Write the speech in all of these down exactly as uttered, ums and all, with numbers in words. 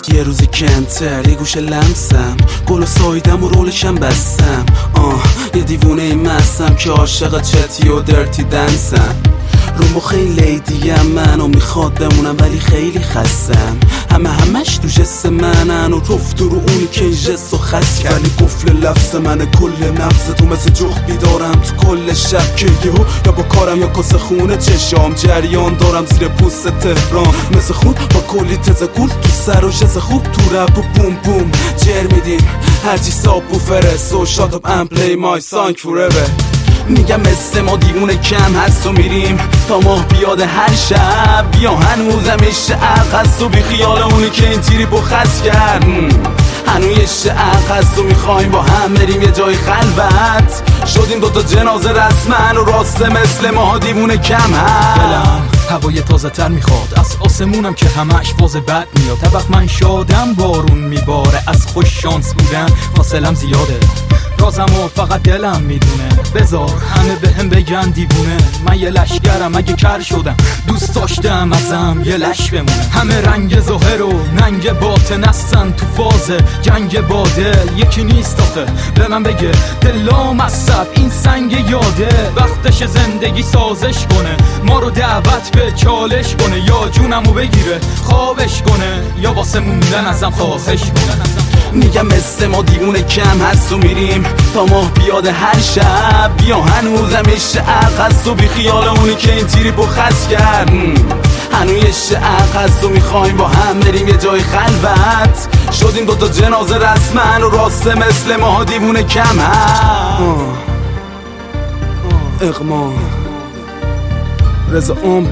یه روز کنتر یه گوشه لمسم، گل و سایدم و رولشم بستم. آه یه دیوونه ای مستم که عاشق چتی و درتی دنسم. رومو خیلی لیدیم منو میخواد بمونم ولی خیلی خستم. همه همش تو جست منن و رفت رو اونی که این جست و خست کرد. ولی قفل لفظ منه کل نفس تو، مثل جغ بیدارم تو کل شب که یهو یا با کارم یا کاسه خونه چشام جریان دارم زیر پوست تهران. مثل خون با کلی تزگول تو سر و جز خوب تو رب و بوم بوم جر میدیم هرچی ساب و فرس و shut up and play my song forever. میگم مثل ما دیوونه کم هست و میریم تا ماه بیاد هر شب. بیا هنوزم عشق عق هست و بی خیال اونی که این تیری با خست کرد. هنوز عشق عق هست و میخوایم با هم بریم یه جای خلوت. شدیم دوتا جنازه رسمن و راسته مثل ما دیوونه کم هست. دلم هوای تازه تر میخواد از آسمونم که همش فاز بد میاد. طبق من شادم بارون میباره، از خوش شانس بودن فاصلم زیاده. رازمو فقط دلم میدونه، بذار همه به هم بگن دیوونه. من یه لشگرم اگه کر شدم، دوست داشتم ازم یه لش بمونه. همه رنگ ظاهر و ننگ باطن هستن تو فاز جنگ با دل. یکی نیست آخه به من بگه دلام از صد این سنگ یاده. وقتش زندگی سازش کنه، ما رو دعوت به چالش کنه. یا جونمو بگیره خوابش کنه، یا واسه موندن ازم خواهش کنه. میگم مثل ما دیوونه کم هست و میریم تا ماه بیاد هر شب. بیا هنوزم عشق عق هست و بی خیال اونی که این تیری با خست کرد. هنوز عشق عق هست و میخوایم با هم بریم یه جای خلوت. شدیم دوتا جنازه رسمن و راسته مثل ما دیوونه کم هست. اقما رضا آمپر.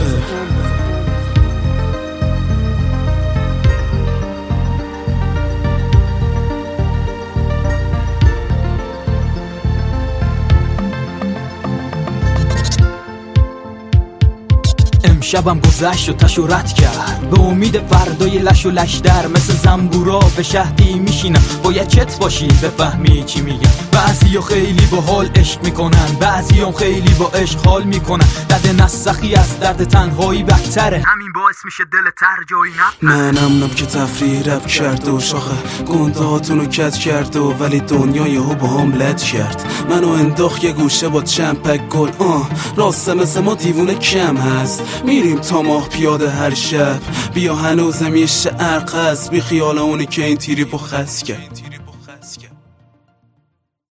شبم گذشت و تشو رد کرد به امید فردای لش و لشتر. مثل زنبورا به شهدی میشینم، باید چت باشی بفهمی چی میگم. بعضیا خیلی با حال عشق میکنن، بعضیام خیلی با عشق حال میکنن. درد نسخی از درد تنهایی بهتره، همین باعث میشه دل تر جایی نپره. منم که تفریح رب کرد و شاخه گنده هاتونو کت کرد و ولی دنیا یهو با هم لد کرد. منو انداخت یه گوشه با چند پک گل. آه راسته مثل ما دیوونه کم هست، میریم تا ماه پیاده هر شب. بیا هنوزم یه عرق هست، بی خیال اونی که این تیری با خست کرد.